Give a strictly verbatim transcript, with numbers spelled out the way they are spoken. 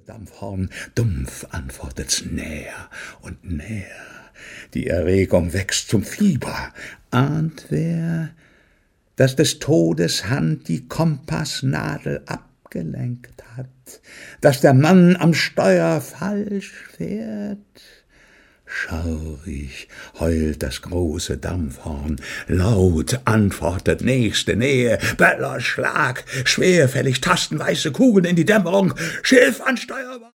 Dampfhorn, dumpf antwortet's näher und näher. Die Erregung wächst zum Fieber. Ahnt wer, dass des Todes Hand die Kompassnadel abgelenkt hat, dass der Mann am Steuer falsch fährt? Schaurig heult das große Dampfhorn, laut antwortet nächste Nähe, Böller, Schlag, schwerfällig tasten weiße Kugeln in die Dämmerung, Schiff an Steuer!